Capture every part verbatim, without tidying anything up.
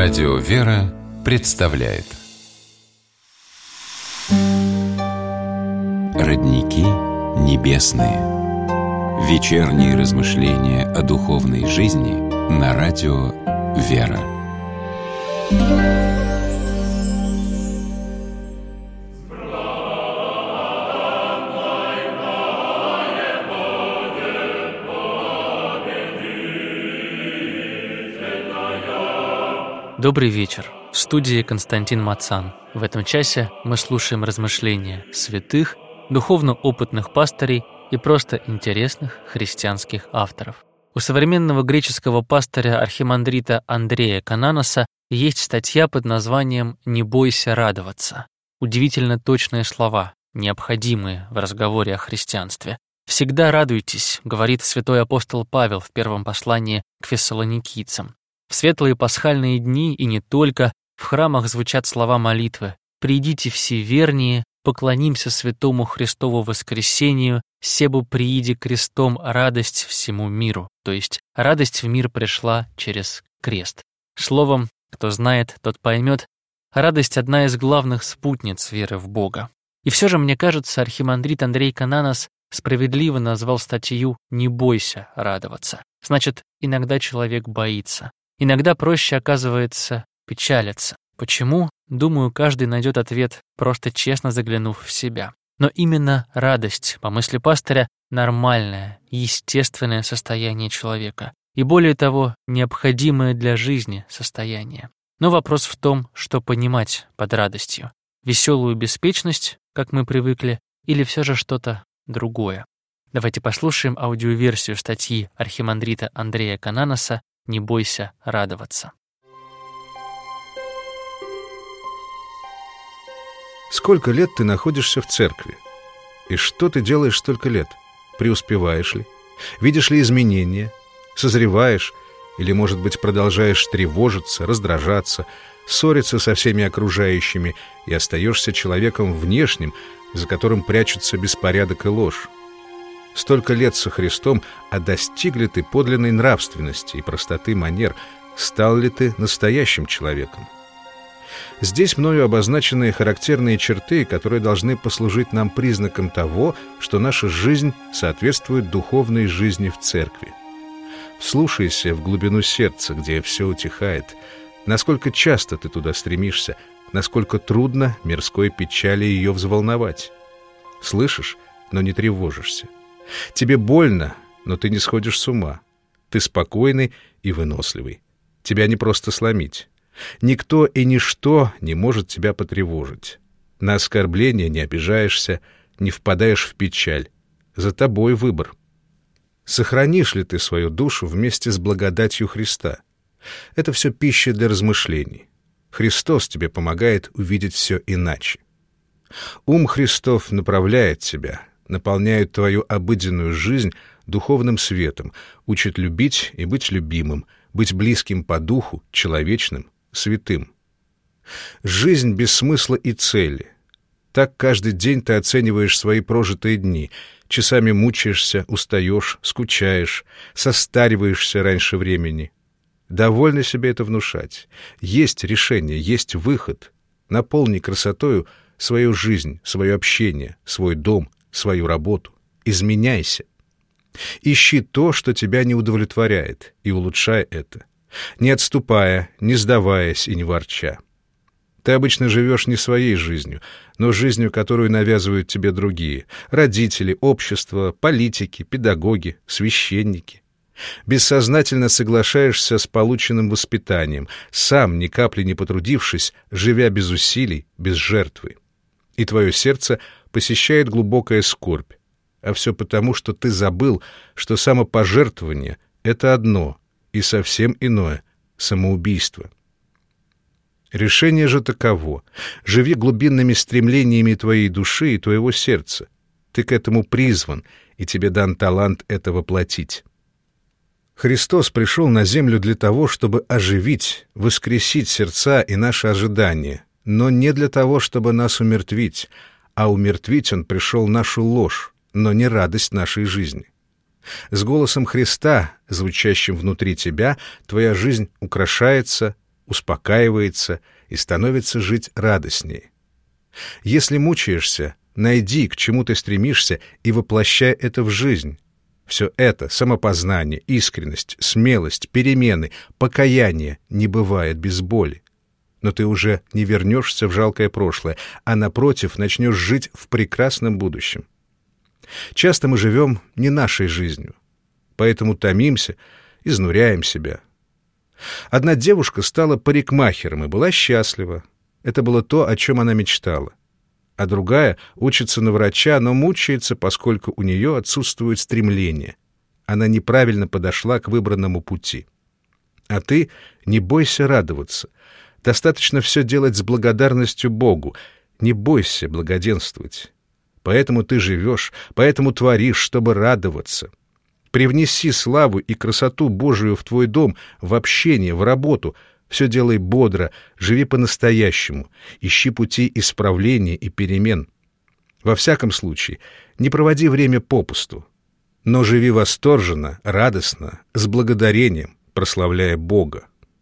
Радио «Вера» представляет Родники небесные. Вечерние размышления о духовной жизни на радио «Вера». Добрый вечер. В студии Константин Мацан. В этом часе мы слушаем размышления святых, духовно опытных пастырей и просто интересных христианских авторов. У современного греческого пастыря архимандрита Андрея Кананоса есть статья под названием «Не бойся радоваться». Удивительно точные слова, необходимые в разговоре о христианстве. «Всегда радуйтесь», — говорит святой апостол Павел в первом послании к фессалоникийцам. В светлые пасхальные дни и не только в храмах звучат слова молитвы: «Придите все вернее, поклонимся святому Христову воскресению, себу прииди крестом радость всему миру», то есть радость в мир пришла через крест. Словом, кто знает, тот поймет, радость — одна из главных спутниц веры в Бога. И все же, мне кажется, архимандрит Андрей Кананос справедливо назвал статью «Не бойся радоваться». Значит, иногда человек боится. Иногда проще, оказывается, печалиться. Почему? Думаю, каждый найдет ответ, просто честно заглянув в себя. Но именно радость, по мысли пастыря, нормальное, естественное состояние человека. И более того, необходимое для жизни состояние. Но вопрос в том, что понимать под радостью. Веселую беспечность, как мы привыкли, или все же что-то другое. Давайте послушаем аудиоверсию статьи архимандрита Андрея Кананоса «Не бойся радоваться». Сколько лет ты находишься в церкви? И что ты делаешь столько лет? Преуспеваешь ли? Видишь ли изменения? Созреваешь? Или, может быть, продолжаешь тревожиться, раздражаться, ссориться со всеми окружающими и остаешься человеком внешним, за которым прячутся беспорядок и ложь? Столько лет со Христом, а достиг ли ты подлинной нравственности и простоты манер? Стал ли ты настоящим человеком? Здесь мною обозначены характерные черты, которые должны послужить нам признаком того, что наша жизнь соответствует духовной жизни в церкви. Вслушайся в глубину сердца, где все утихает. Насколько часто ты туда стремишься, насколько трудно мирской печали ее взволновать. Слышишь, но не тревожишься. Тебе больно, но ты не сходишь с ума. Ты спокойный и выносливый. Тебя не просто сломить. Никто и ничто не может тебя потревожить. На оскорбление не обижаешься, не впадаешь в печаль. За тобой выбор. Сохранишь ли ты свою душу вместе с благодатью Христа? Это все пища для размышлений. Христос тебе помогает увидеть все иначе. Ум Христов направляет тебя, наполняет твою обыденную жизнь духовным светом, учит любить и быть любимым, быть близким по духу, человечным, святым. Жизнь без смысла и цели. Так каждый день ты оцениваешь свои прожитые дни, часами мучаешься, устаешь, скучаешь, состариваешься раньше времени. Довольно себе это внушать. Есть решение, есть выход. Наполни красотою свою жизнь, свое общение, свой дом, свою работу. Изменяйся. Ищи то, что тебя не удовлетворяет, и улучшай это, не отступая, не сдаваясь и не ворча. Ты обычно живешь не своей жизнью, но жизнью, которую навязывают тебе другие — родители, общество, политики, педагоги, священники. Бессознательно соглашаешься с полученным воспитанием, сам, ни капли не потрудившись, живя без усилий, без жертвы. И твое сердце посещает глубокая скорбь. А все потому, что ты забыл, что самопожертвование — это одно, и совсем иное — самоубийство. Решение же таково: живи глубинными стремлениями твоей души и твоего сердца. Ты к этому призван, и тебе дан талант это воплотить. Христос пришел на землю для того, чтобы оживить, воскресить сердца и наши ожидания, но не для того, чтобы нас умертвить, а умертвить Он пришел нашу ложь, но не радость нашей жизни. С голосом Христа, звучащим внутри тебя, твоя жизнь украшается, успокаивается и становится жить радостнее. Если мучаешься, найди, к чему ты стремишься, и воплощай это в жизнь. Все это — самопознание, искренность, смелость, перемены, покаяние — не бывает без боли. Но ты уже не вернешься в жалкое прошлое, а, напротив, начнешь жить в прекрасном будущем. Часто мы живем не нашей жизнью, поэтому томимся, изнуряем себя. Одна девушка стала парикмахером и была счастлива. Это было то, о чем она мечтала. А другая учится на врача, но мучается, поскольку у нее отсутствует стремление. Она неправильно подошла к выбранному пути. А ты не бойся радоваться. Достаточно все делать с благодарностью Богу. Не бойся благоденствовать. Поэтому ты живешь, поэтому творишь, чтобы радоваться. Привнеси славу и красоту Божию в твой дом, в общение, в работу. Все делай бодро, живи по-настоящему, ищи пути исправления и перемен. Во всяком случае, не проводи время попусту, но живи восторженно, радостно, с благодарением, прославляя Бога.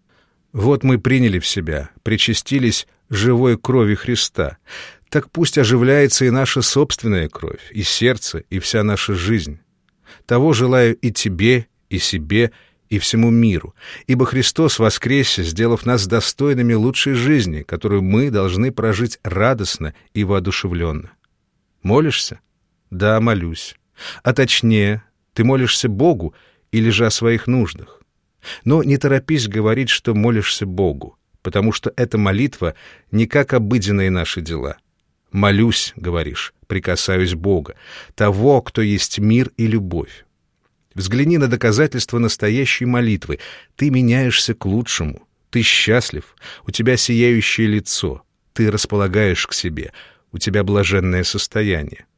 Вот мы приняли в себя, причастились живой крови Христа. Так пусть оживляется и наша собственная кровь, и сердце, и вся наша жизнь. Того желаю и тебе, и себе, и всему миру, ибо Христос воскресе, сделав нас достойными лучшей жизни, которую мы должны прожить радостно и воодушевленно. Молишься? Да, молюсь. А точнее, ты молишься Богу или же о своих нуждах? Но не торопись говорить, что молишься Богу, потому что эта молитва не как обыденные наши дела. «Молюсь», — говоришь, — «прикасаюсь Бога, того, кто есть мир и любовь». Взгляни на доказательства настоящей молитвы. Ты меняешься к лучшему. Ты счастлив. У тебя сияющее лицо. Ты располагаешь к себе. У тебя блаженное состояние.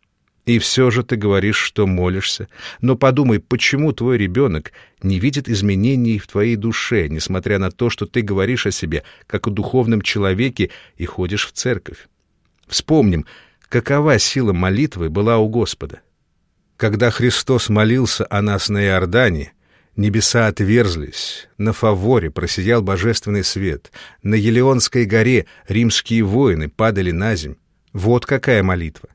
И все же ты говоришь, что молишься. Но подумай, почему твой ребенок не видит изменений в твоей душе, несмотря на то, что ты говоришь о себе, как о духовном человеке, и ходишь в церковь? Вспомним, какова сила молитвы была у Господа. Когда Христос молился о нас на Иордане, небеса отверзлись, на Фаворе просиял божественный свет, на Елеонской горе римские воины падали наземь. Вот какая молитва!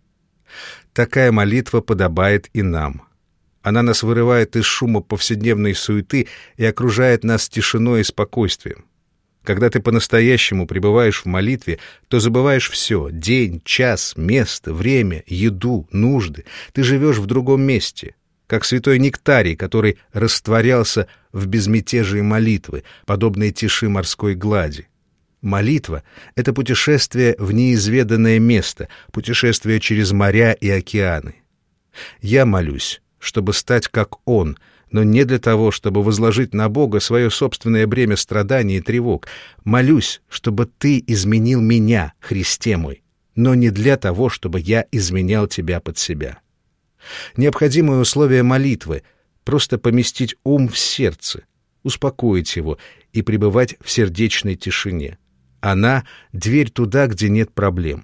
Такая молитва подобает и нам. Она нас вырывает из шума повседневной суеты и окружает нас тишиной и спокойствием. Когда ты по-настоящему пребываешь в молитве, то забываешь все — день, час, место, время, еду, нужды. Ты живешь в другом месте, как святой Нектарий, который растворялся в безмятежии молитвы, подобной тиши морской глади. Молитва — это путешествие в неизведанное место, путешествие через моря и океаны. Я молюсь, чтобы стать как Он, но не для того, чтобы возложить на Бога свое собственное бремя страданий и тревог. Молюсь, чтобы Ты изменил меня, Христе мой, но не для того, чтобы я изменял Тебя под себя. Необходимое условие молитвы — просто поместить ум в сердце, успокоить его и пребывать в сердечной тишине. Она — дверь туда, где нет проблем.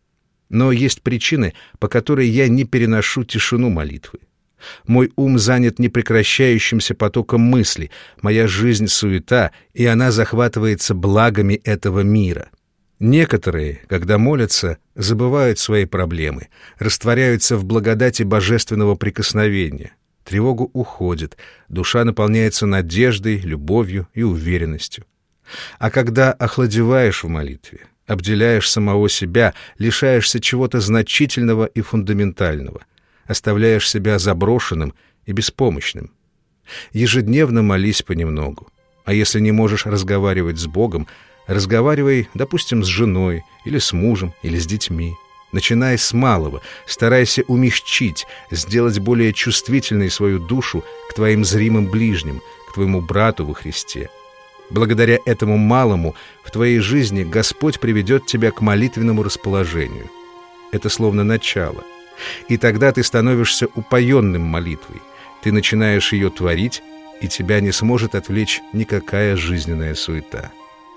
Но есть причины, по которой я не переношу тишину молитвы. Мой ум занят непрекращающимся потоком мыслей, моя жизнь — суета, и она захватывается благами этого мира. Некоторые, когда молятся, забывают свои проблемы, растворяются в благодати божественного прикосновения. Тревога уходит, душа наполняется надеждой, любовью и уверенностью. А когда охладеваешь в молитве, обделяешь самого себя, лишаешься чего-то значительного и фундаментального, оставляешь себя заброшенным и беспомощным. Ежедневно молись понемногу. А если не можешь разговаривать с Богом, разговаривай, допустим, с женой, или с мужем, или с детьми. Начинай с малого, старайся умягчить, сделать более чувствительной свою душу к твоим зримым ближним, к твоему брату во Христе. Благодаря этому малому в твоей жизни Господь приведет тебя к молитвенному расположению. Это словно начало. И тогда ты становишься упоенным молитвой. Ты начинаешь ее творить, и тебя не сможет отвлечь никакая жизненная суета.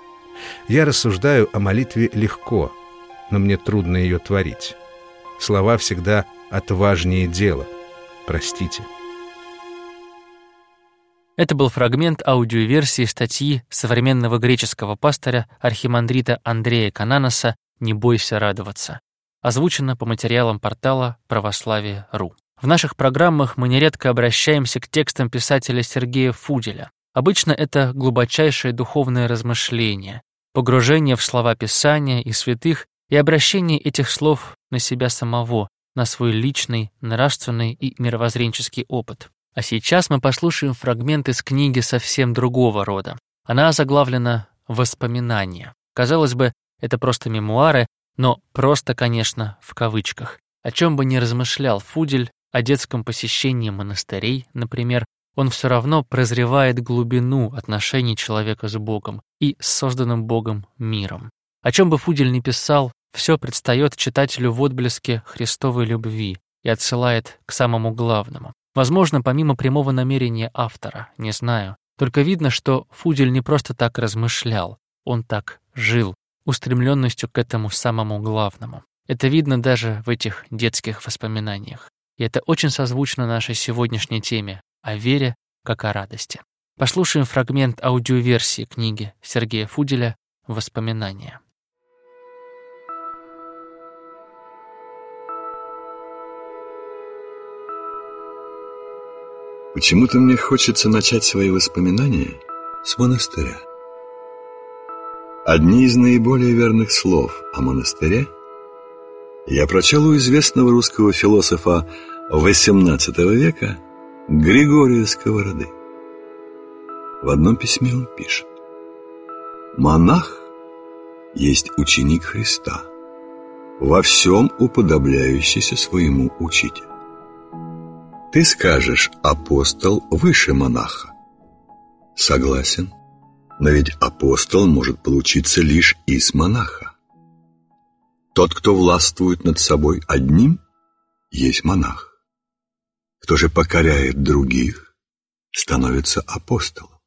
Я рассуждаю о молитве легко, но мне трудно ее творить. Слова всегда отважнее дела. Простите. Это был фрагмент аудиоверсии статьи современного греческого пастыря архимандрита Андрея Кананоса «Не бойся радоваться», озвучено по материалам портала православие точка ру. В наших программах мы нередко обращаемся к текстам писателя Сергея Фуделя. Обычно это глубочайшее духовное размышление, погружение в слова Писания и святых и обращение этих слов на себя самого, на свой личный, нравственный и мировоззренческий опыт. А сейчас мы послушаем фрагмент из книги совсем другого рода. Она озаглавлена «Воспоминания». Казалось бы, это просто мемуары, но просто, конечно, в кавычках. О чем бы ни размышлял Фудель, о детском посещении монастырей, например, он все равно прозревает глубину отношений человека с Богом и с созданным Богом миром. О чем бы Фудель ни писал, все предстает читателю в отблеске Христовой любви и отсылает к самому главному. Возможно, помимо прямого намерения автора, не знаю. Только видно, что Фудель не просто так размышлял, он так жил, устремленностью к этому самому главному. Это видно даже в этих детских воспоминаниях. И это очень созвучно нашей сегодняшней теме о вере как о радости. Послушаем фрагмент аудиоверсии книги Сергея Фуделя «Воспоминания». Почему-то мне хочется начать свои воспоминания с монастыря. Одни из наиболее верных слов о монастыре я прочел у известного русского философа восемнадцатого века Григория Сковороды. В одном письме он пишет: «Монах есть ученик Христа, во всем уподобляющийся своему учителю. Ты скажешь, апостол выше монаха. Согласен, но ведь апостол может получиться лишь из монаха. Тот, кто властвует над собой одним, есть монах. Кто же покоряет других, становится апостолом.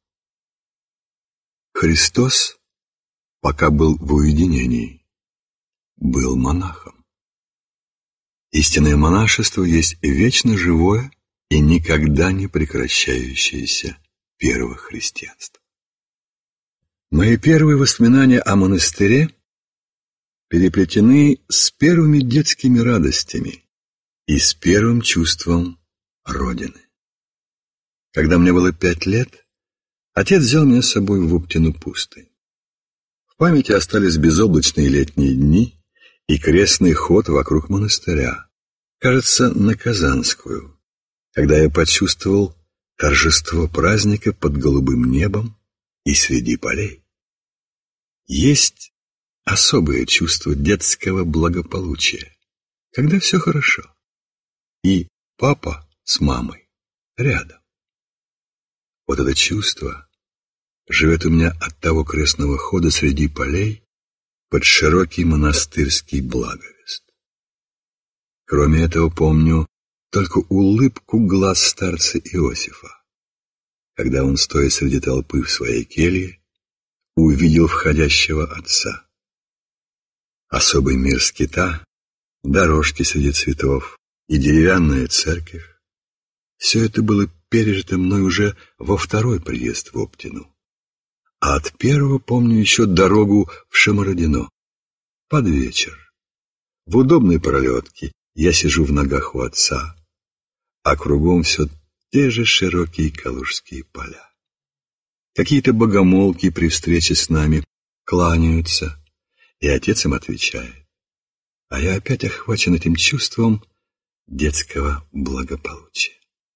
Христос, пока был в уединении, был монахом. Истинное монашество есть вечно живое и никогда не прекращающееся первохристианство. Мои первые воспоминания о монастыре переплетены с первыми детскими радостями и с первым чувством Родины. Когда мне было пять лет, отец взял меня с собой в Уптину пустынь. В памяти остались безоблачные летние дни и крестный ход вокруг монастыря, кажется, на Казанскую, когда я почувствовал торжество праздника под голубым небом и среди полей. Есть особое чувство детского благополучия, когда все хорошо, и папа с мамой рядом. Вот это чувство живет у меня от того крестного хода среди полей под широкий монастырский благовест. Кроме этого, помню только улыбку глаз старца Иосифа, когда он, стоя среди толпы в своей келье, увидел входящего отца. Особый мир скита, дорожки среди цветов и деревянная церковь — все это было пережито мной уже во второй приезд в Оптину. А от первого помню еще дорогу в Шамародино. Под вечер, в удобной пролетке, я сижу в ногах у отца, а кругом все те же широкие калужские поля. Какие-то богомолки при встрече с нами кланяются, и отец им отвечает. А я опять охвачен этим чувством детского благополучия.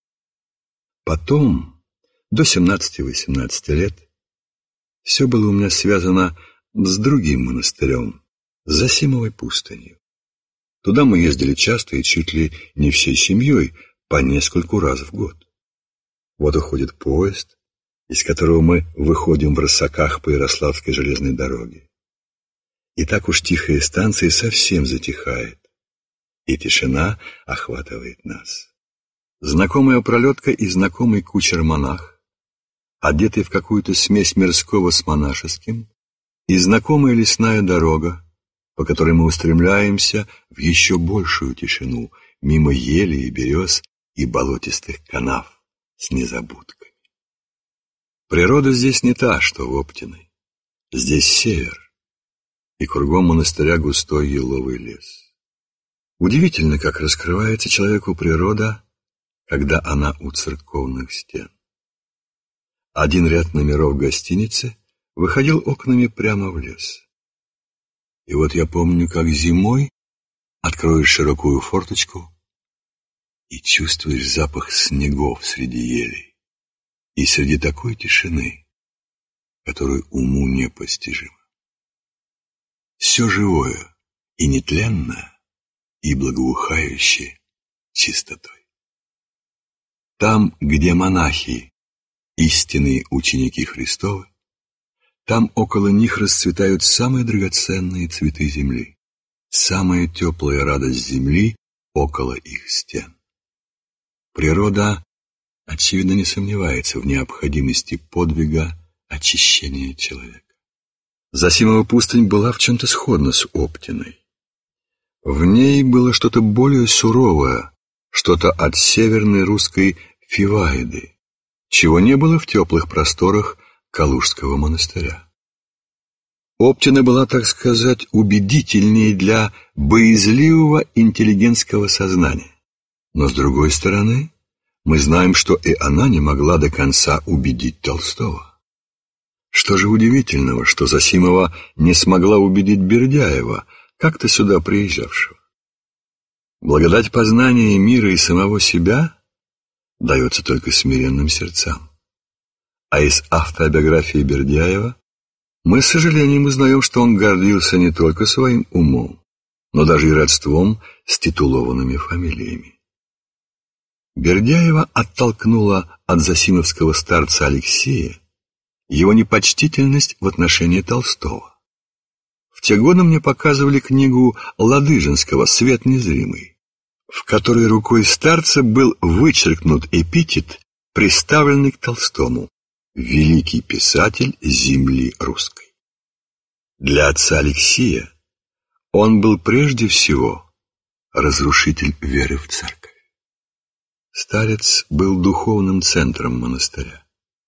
Потом, до семнадцати-восемнадцати лет, все было у меня связано с другим монастырем, Зосимовой пустынью. Туда мы ездили часто и чуть ли не всей семьей, по нескольку раз в год. Вот уходит поезд, из которого мы выходим в рассоках по Ярославской железной дороге. И так уж тихая станция совсем затихает, и тишина охватывает нас. Знакомая пролетка и знакомый кучер-монах, одетый в какую-то смесь мирского с монашеским, и знакомая лесная дорога, по которой мы устремляемся в еще большую тишину, мимо ели и берез и болотистых канав с незабудками. Природа здесь не та, что в Оптиной. Здесь север, и кругом монастыря густой еловый лес. Удивительно, как раскрывается человеку природа, когда она у церковных стен. Один ряд номеров гостиницы выходил окнами прямо в лес. И вот я помню, как зимой откроешь широкую форточку и чувствуешь запах снегов среди елей и среди такой тишины, которую уму непостижима. Все живое и нетленное, и благоухающее чистотой. Там, где монахи, истинные ученики Христовы, там около них расцветают самые драгоценные цветы земли, самая теплая радость земли около их стен. Природа, очевидно, не сомневается в необходимости подвига очищения человека. Зосимова пустынь была в чем-то сходна с Оптиной. В ней было что-то более суровое, что-то от северной русской Фиваиды, чего не было в теплых просторах Калужского монастыря. Оптина была, так сказать, убедительнее для боязливого интеллигентского сознания. Но, с другой стороны, мы знаем, что и она не могла до конца убедить Толстого. Что же удивительного, что Зосимова не смогла убедить Бердяева, как-то сюда приезжавшего? Благодать познания мира и самого себя дается только смиренным сердцам. А из автобиографии Бердяева мы с сожалением узнаем, что он гордился не только своим умом, но даже и родством с титулованными фамилиями. Бердяева оттолкнула от зосимовского старца Алексея его непочтительность в отношении Толстого. В те годы мне показывали книгу Ладыжинского «Свет незримый», в которой рукой старца был вычеркнут эпитет, приставленный к Толстому: «Великий писатель земли русской». Для отца Алексея он был прежде всего разрушитель веры в церковь. Старец был духовным центром монастыря.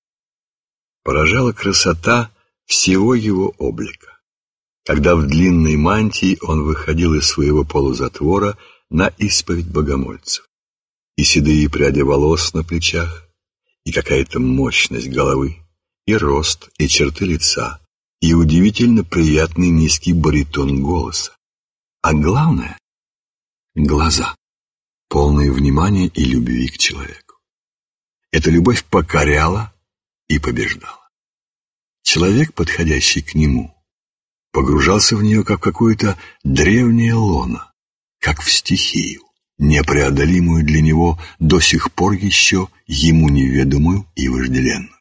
Поражала красота всего его облика, когда в длинной мантии он выходил из своего полузатвора на исповедь богомольцев. И седые пряди волос на плечах, и какая-то мощность головы, и рост, и черты лица, и удивительно приятный низкий баритон голоса. А главное — глаза, полные внимания и любви к человеку. Эта любовь покоряла и побеждала. Человек, подходящий к нему, погружался в нее как в какое-то древнее лоно, как в стихию, непреодолимую для него до сих пор еще ему неведомую и вожделенную.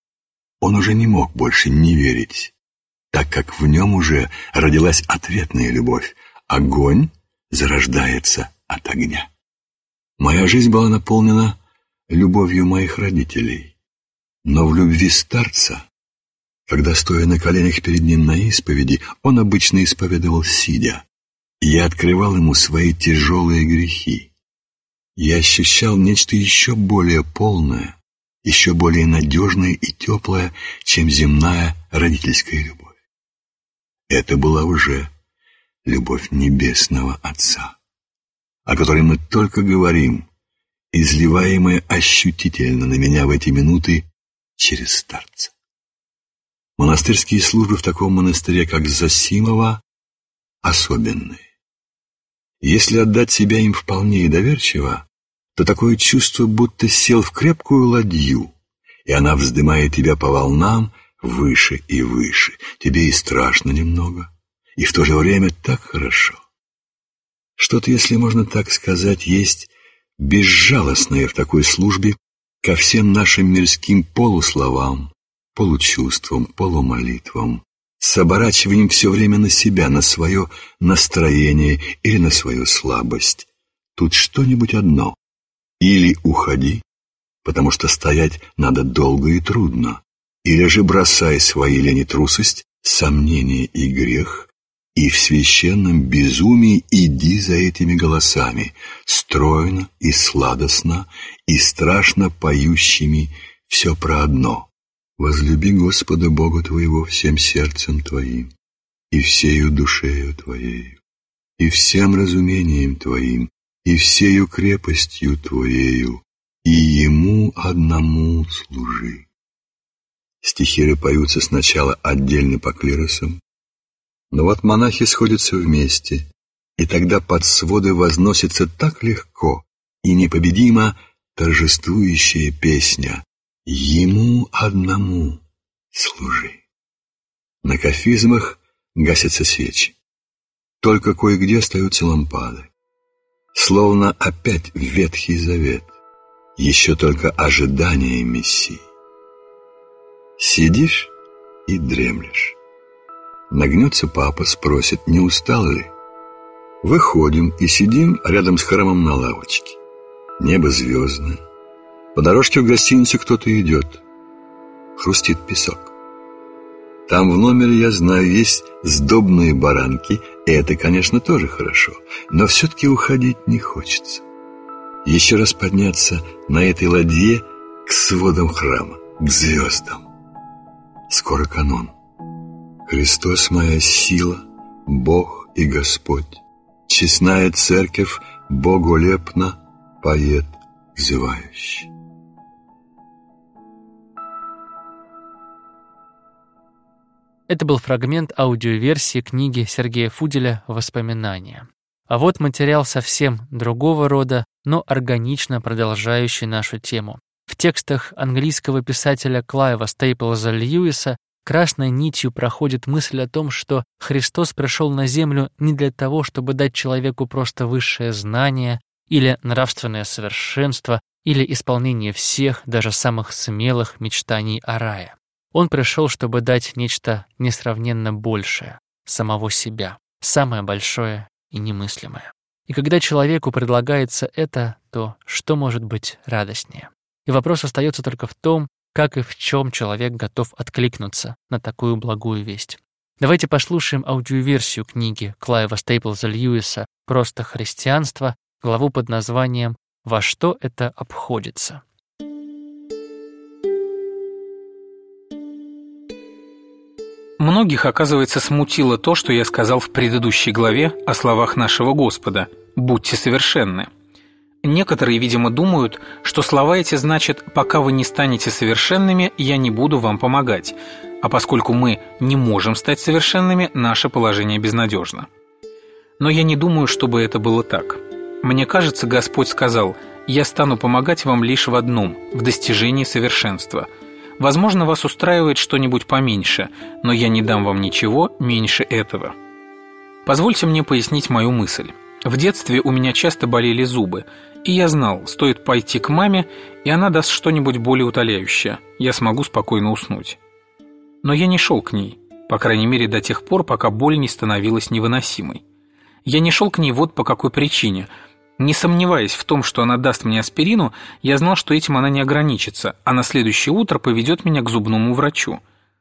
Он уже не мог больше не верить, так как в нем уже родилась ответная любовь. Огонь зарождается от огня. Моя жизнь была наполнена любовью моих родителей, но в любви старца, когда, стоя на коленях перед ним на исповеди, он обычно исповедовал сидя, я открывал ему свои тяжелые грехи. Я ощущал нечто еще более полное, еще более надежное и теплое, чем земная родительская любовь. Это была уже любовь небесного Отца, о которой мы только говорим, изливаемая ощутительно на меня в эти минуты через старца. Монастырские службы в таком монастыре, как Зосимова, особенные. Если отдать себя им вполне и доверчиво, то такое чувство, будто сел в крепкую ладью, и она вздымает тебя по волнам выше и выше. Тебе и страшно немного, и в то же время так хорошо. Что-то, если можно так сказать, есть безжалостное в такой службе ко всем нашим мирским полусловам, получувствам, полумолитвам, с оборачиванием все время на себя, на свое настроение или на свою слабость. Тут что-нибудь одно. Или уходи, потому что стоять надо долго и трудно, или же бросай свои лень и трусость, сомнение и грех, и в священном безумии иди за этими голосами, стройно и сладостно, и страшно поющими все про одно. возлюби Господа Бога твоего всем сердцем твоим, и всею душею твоею, и всем разумением твоим, и всею крепостью твоею, и Ему одному служи». Стихиры поются сначала отдельно по клиросам, но вот монахи сходятся вместе, и тогда под своды возносится так легко и непобедимо торжествующая песня «Ему одному служи». На кафизмах гасятся свечи. Только кое-где остаются лампады. Словно опять Ветхий Завет, еще только ожидание Мессии. Сидишь и дремлешь. Нагнется папа, спросит, не устал ли? Выходим и сидим рядом с храмом на лавочке. Небо звездное. По дорожке в гостиницу кто-то идет. Хрустит песок. Там в номере, я знаю, есть сдобные баранки, и это, конечно, тоже хорошо, но все-таки уходить не хочется. Еще раз подняться на этой ладье к сводам храма, к звездам. Скоро канон. Христос моя сила, Бог и Господь. Честная церковь боголепно поет взывающий. Это был фрагмент аудиоверсии книги Сергея Фуделя «Воспоминания». А вот материал совсем другого рода, но органично продолжающий нашу тему. В текстах английского писателя Клайва Стейплза Льюиса красной нитью проходит мысль о том, что Христос пришел на землю не для того, чтобы дать человеку просто высшее знание или нравственное совершенство, или исполнение всех, даже самых смелых мечтаний о рае. Он пришел, чтобы дать нечто несравненно большее, самого себя, самое большое и немыслимое. И когда человеку предлагается это, то что может быть радостнее? И вопрос остается только в том, как и в чем человек готов откликнуться на такую благую весть. Давайте послушаем аудиоверсию книги Клайва Стейплза Льюиса «Просто христианство», главу под названием «Во что это обходится?». Многих, оказывается, смутило то, что я сказал в предыдущей главе о словах нашего Господа «Будьте совершенны». Некоторые, видимо, думают, что слова эти значат «пока вы не станете совершенными, я не буду вам помогать», а поскольку мы не можем стать совершенными, наше положение безнадежно. Но я не думаю, чтобы это было так. Мне кажется, Господь сказал: «Я стану помогать вам лишь в одном – в достижении совершенства». Возможно, вас устраивает что-нибудь поменьше, но я не дам вам ничего меньше этого. Позвольте мне пояснить мою мысль. В детстве у меня часто болели зубы, и я знал, стоит пойти к маме, и она даст что-нибудь более утоляющее, я смогу спокойно уснуть. Но я не шел к ней, по крайней мере до тех пор, пока боль не становилась невыносимой. Я не шел к ней вот по какой причине. Не сомневаясь в том, что она даст мне аспирину, я знал, что этим она не ограничится, а на следующее утро поведет меня к зубному врачу.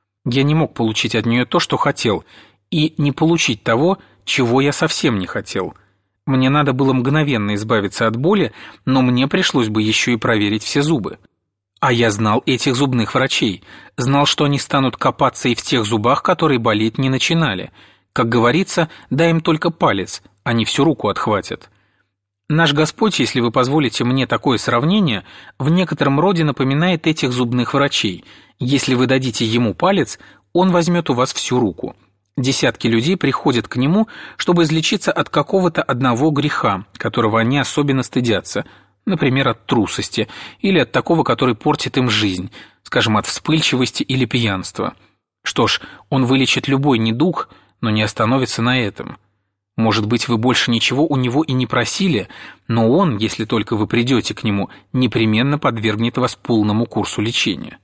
Я не мог получить от нее то, что хотел, и не получить того, чего я совсем не хотел. Мне надо было мгновенно избавиться от боли, но мне пришлось бы еще и проверить все зубы. А я знал этих зубных врачей, знал, что они станут копаться и в тех зубах, которые болеть не начинали. Как говорится, дай им только палец, они всю руку отхватят. Наш Господь, если вы позволите мне такое сравнение, в некотором роде напоминает этих зубных врачей. Если вы дадите ему палец, он возьмет у вас всю руку. Десятки людей приходят к нему, чтобы излечиться от какого-то одного греха, которого они особенно стыдятся, например, от трусости, или от такого, который портит им жизнь, скажем, от вспыльчивости или пьянства. Что ж, он вылечит любой недуг, но не остановится на этом. Может быть, вы больше ничего у него и не просили, но он, если только вы придете к нему, непременно подвергнет вас полному курсу лечения.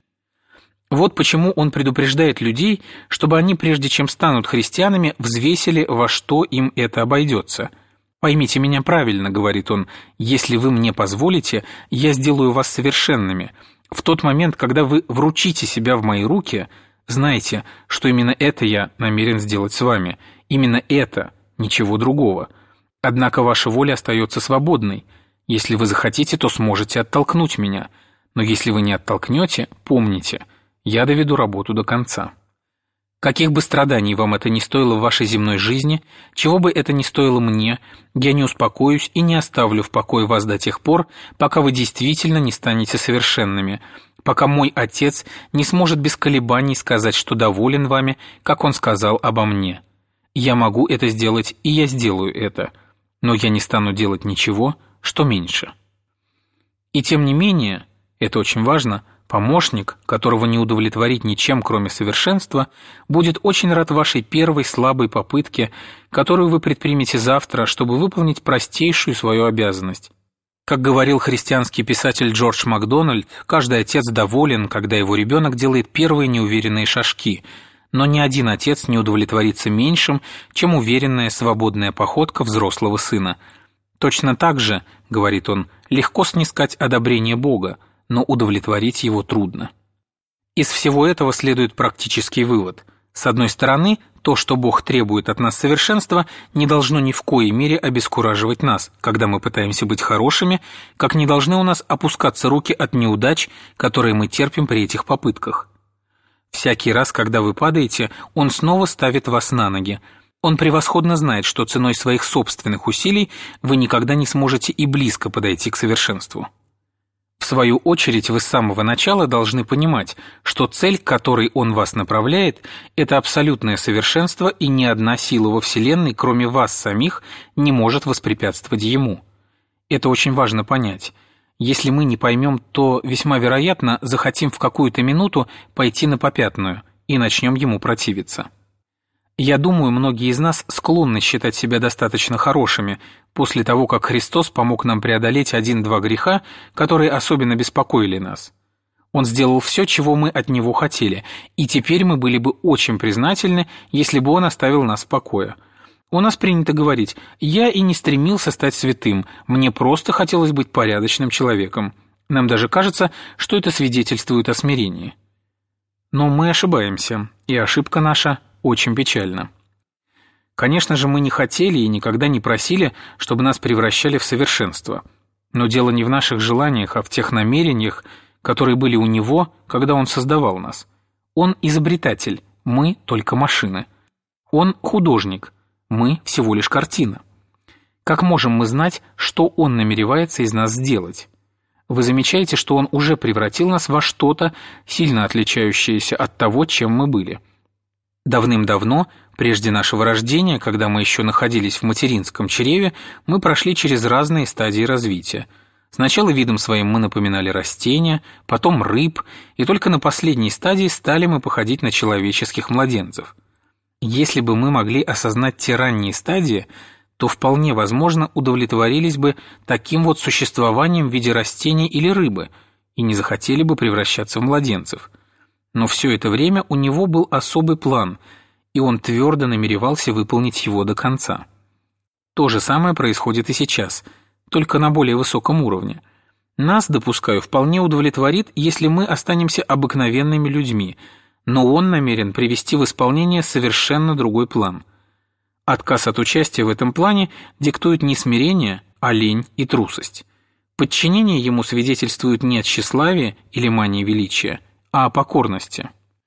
Вот почему он предупреждает людей, чтобы они, прежде чем станут христианами, взвесили, во что им это обойдется. «Поймите меня правильно», — говорит он, — «если вы мне позволите, я сделаю вас совершенными. В тот момент, когда вы вручите себя в мои руки, знайте, что именно это я намерен сделать с вами, именно это, ничего другого. Однако ваша воля остается свободной. Если вы захотите, то сможете оттолкнуть меня. Но если вы не оттолкнете, помните, Я доведу работу до конца. Каких бы страданий вам это ни стоило в вашей земной жизни, чего бы это ни стоило мне, я не успокоюсь и не оставлю в покое вас до тех пор, пока вы действительно не станете совершенными, пока мой Отец не сможет без колебаний сказать, что доволен вами, как Он сказал обо мне. Я могу это сделать, и я сделаю это, но я не стану делать ничего, что меньше. И тем не менее, это очень важно, помощник, которого не удовлетворить ничем, кроме совершенства, будет очень рад вашей первой слабой попытке, которую вы предпримете завтра, чтобы выполнить простейшую свою обязанность. Как говорил христианский писатель Джордж Макдональд, каждый отец доволен, когда его ребенок делает первые неуверенные шажки, но ни один отец не удовлетворится меньшим, чем уверенная свободная походка взрослого сына. Точно так же, говорит он, легко снискать одобрение Бога, но удовлетворить его трудно. Из всего этого следует практический вывод. С одной стороны, то, что Бог требует от нас совершенства, не должно ни в коей мере обескураживать нас, когда мы пытаемся быть хорошими, как не должны у нас опускаться руки от неудач, которые мы терпим при этих попытках. Всякий раз, когда вы падаете, Он снова ставит вас на ноги. Он превосходно знает, что ценой своих собственных усилий вы никогда не сможете и близко подойти к совершенству. В свою очередь, вы с самого начала должны понимать, что цель, к которой Он вас направляет, это абсолютное совершенство, и ни одна сила во Вселенной, кроме вас самих, не может воспрепятствовать Ему. Это очень важно понять. Если мы не поймем, то весьма вероятно захотим в какую-то минуту пойти на попятную и начнем Ему противиться. Я думаю, многие из нас склонны считать себя достаточно хорошими после того, как Христос помог нам преодолеть один-два греха, которые особенно беспокоили нас. Он сделал все, чего мы от Него хотели, и теперь мы были бы очень признательны, если бы Он оставил нас в покое. У нас принято говорить: «Я и не стремился стать святым, мне просто хотелось быть порядочным человеком». Нам даже кажется, что это свидетельствует о смирении. Но мы ошибаемся, и ошибка наша очень печально. Конечно же, мы не хотели и никогда не просили, чтобы нас превращали в совершенство. Но дело не в наших желаниях, а в тех намерениях, которые были у Него, когда Он создавал нас. Он изобретатель, мы только машины. Он художник, мы всего лишь картина. Как можем мы знать, что Он намеревается из нас сделать? Вы замечаете, что Он уже превратил нас во что-то, сильно отличающееся от того, чем мы были. Давным-давно, прежде нашего рождения, когда мы еще находились в материнском чреве, мы прошли через разные стадии развития. Сначала видом своим мы напоминали растения, потом рыб, и только на последней стадии стали мы походить на человеческих младенцев. Если бы мы могли осознать те ранние стадии, то вполне возможно удовлетворились бы таким вот существованием в виде растений или рыбы и не захотели бы превращаться в младенцев. Но все это время у него был особый план, и он твердо намеревался выполнить его до конца. То же самое происходит и сейчас, только на более высоком уровне. Нас, допускаю, вполне удовлетворит, если мы останемся обыкновенными людьми, но он намерен привести в исполнение совершенно другой план. Отказ от участия в этом плане диктует не смирение, а лень и трусость. Подчинение ему свидетельствует не о тщеславии или мании величия, а о покорности.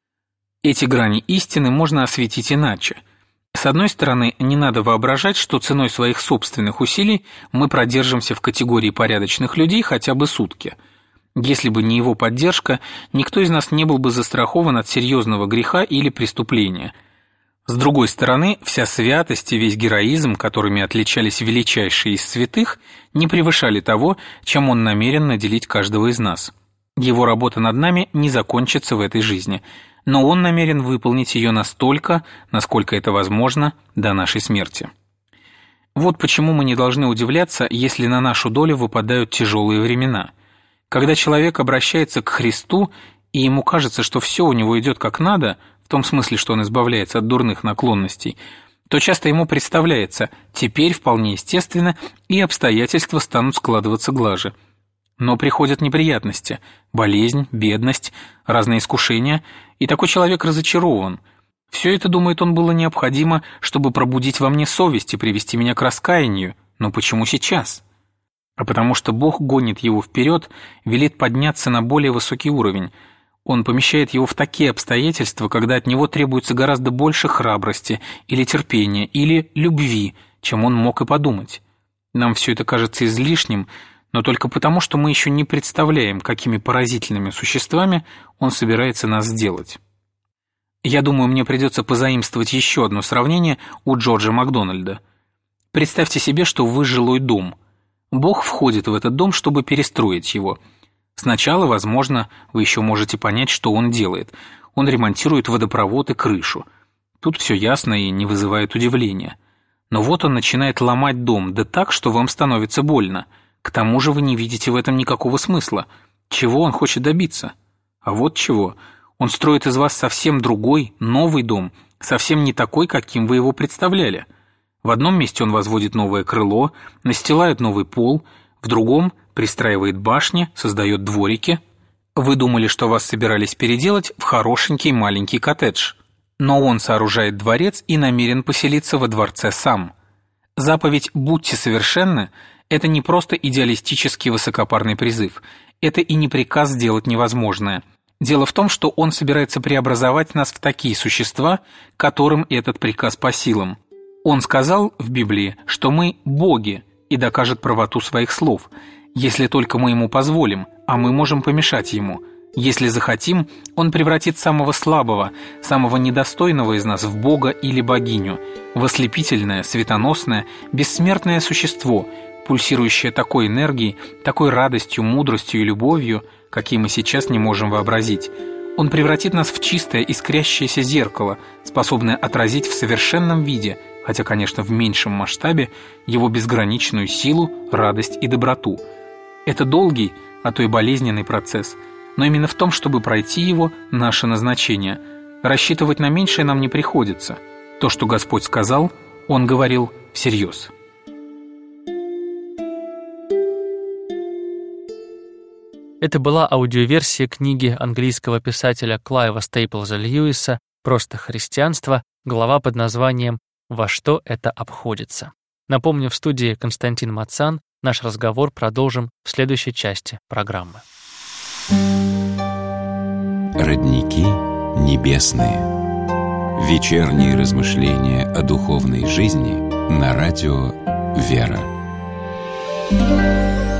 Эти грани истины можно осветить иначе. С одной стороны, не надо воображать, что ценой своих собственных усилий мы продержимся в категории порядочных людей хотя бы сутки. Если бы не его поддержка, никто из нас не был бы застрахован от серьезного греха или преступления. С другой стороны, вся святость и весь героизм, которыми отличались величайшие из святых, не превышали того, чем он намерен наделить каждого из нас. Его работа над нами не закончится в этой жизни, но он намерен выполнить ее настолько, насколько это возможно, до нашей смерти. Вот почему мы не должны удивляться, если на нашу долю выпадают тяжелые времена. Когда человек обращается к Христу, и ему кажется, что все у него идет как надо, в том смысле, что он избавляется от дурных наклонностей, то часто ему представляется: теперь вполне естественно, и обстоятельства станут складываться глаже. Но приходят неприятности, болезнь, бедность, разные искушения, и такой человек разочарован. Все это, думает он, было необходимо, чтобы пробудить во мне совесть и привести меня к раскаянию. Но почему сейчас? А потому что Бог гонит его вперед, велит подняться на более высокий уровень. Он помещает его в такие обстоятельства, когда от него требуется гораздо больше храбрости или терпения, или любви, чем он мог и подумать. Нам все это кажется излишним, но только потому, что мы еще не представляем, какими поразительными существами он собирается нас сделать. Я думаю, мне придется позаимствовать еще одно сравнение у Джорджа Макдональда. Представьте себе, что вы жилой дом. Бог входит в этот дом, чтобы перестроить его. Сначала, возможно, вы еще можете понять, что он делает. Он ремонтирует водопровод и крышу. Тут все ясно и не вызывает удивления. Но вот он начинает ломать дом, да так, что вам становится больно. К тому же вы не видите в этом никакого смысла. Чего он хочет добиться? А вот чего. Он строит из вас совсем другой, новый дом, совсем не такой, каким вы его представляли. В одном месте он возводит новое крыло, настилает новый пол, в другом пристраивает башни, создает дворики. Вы думали, что вас собирались переделать в хорошенький маленький коттедж. Но он сооружает дворец и намерен поселиться во дворце сам. Заповедь «Будьте совершенны» – это не просто идеалистический высокопарный призыв, это и не приказ сделать невозможное. Дело в том, что он собирается преобразовать нас в такие существа, которым этот приказ по силам. Он сказал в Библии, что мы боги, и докажет правоту своих слов, если только мы ему позволим, а мы можем помешать ему. Если захотим, он превратит самого слабого, самого недостойного из нас в бога или богиню, в ослепительное, светоносное, бессмертное существо, пульсирующее такой энергией, такой радостью, мудростью и любовью, какие мы сейчас не можем вообразить. Он превратит нас в чистое, искрящееся зеркало, способное отразить в совершенном виде, хотя, конечно, в меньшем масштабе, его безграничную силу, радость и доброту. Это долгий, а то и болезненный процесс, но именно в том, чтобы пройти его, наше назначение. Рассчитывать на меньшее нам не приходится. То, что Господь сказал, Он говорил всерьез. Это была аудиоверсия книги английского писателя Клайва Стейплза Льюиса «Просто христианство», глава под названием «Во что это обходится». Напомню, в студии Константин Мацан. Наш разговор продолжим в следующей части программы. Родники небесные. Вечерние размышления о духовной жизни на радио «Вера».